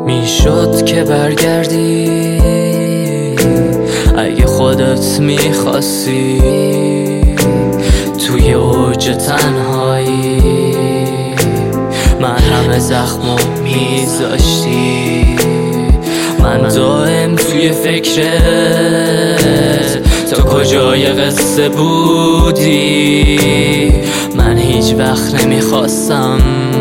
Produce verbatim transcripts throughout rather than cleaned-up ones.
میشد که برگردی اگه خودت میخواستی، توی اوج تنهایی من همه زخمو میذاشتی. من دائم توی فکرت تا کجای قصه بودی. من هیچ وقت نمیخواستم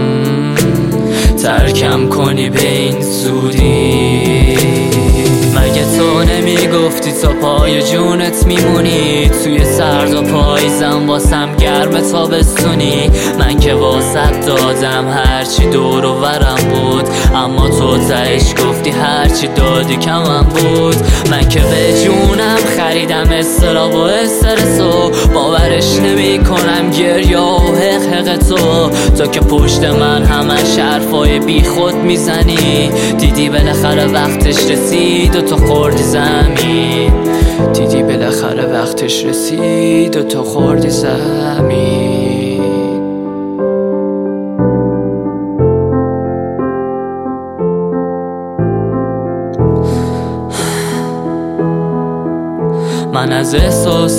ترکم کنی به این زودی. مگه تو نمیگفتی تا پای جونت میمونی؟ توی سرد و پاییزم واسم گرم تابستونی. من که واسط دادم هرچی دور و ورم بود، اما تو تهش گفتی هرچی دادی کمم بود. من که به جونم خریدم استراب و استرسو، باورش نمی کنم گریه و حق حق تو. تو که پشت من همش حرفای بی خود میزنی. دیدی بالاخره وقتش رسید و تو خوردی زمین. دیدی بالاخره وقتش رسید و تو خوردی زمین. من از احساس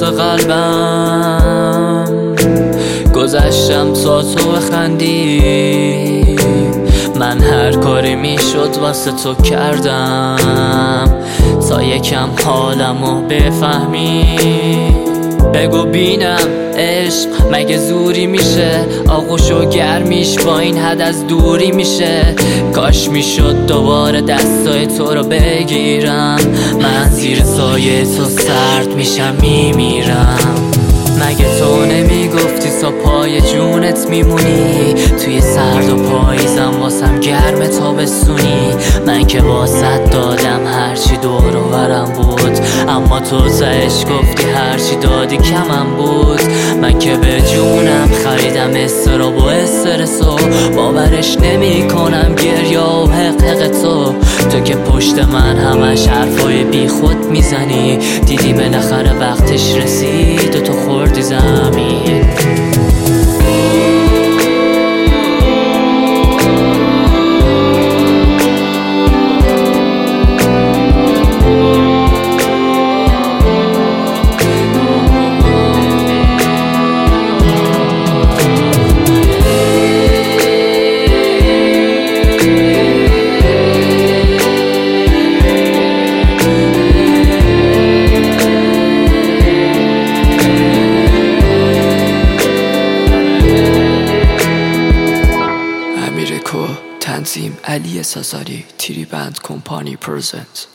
قلبم گذشتم تا تو بخندی. من هر کاری میشد واسه تو کردم تا یکم حالمو بفهمی. بگو بینم عشق مگه زوری میشه؟ آغوش و گرمیش با این حد از دوری میشه. کاش میشد دوباره دستای تو رو بگیرم. من زیر سایه تو سرد میشم میمیرم. مگه تو نمیگفتی تا پای جونت میمونی؟ توی سرد و پاییزم واسم گرم تابستونی. من که واسط دادم هرچی دور و ورم بود، اما تو تهش گفتی هرچی دادی کمم بود. من که به جونم خریدم استراب و استرسو، باورش نمی کنم گریه و حق حق تو. تو که پشت من همش حرفای بی خود میزنی. دیدی بالاخره وقتش رسید و تو خوردی زمین. تنظیم علی سازاری، تیری بند کمپانی پرزنت.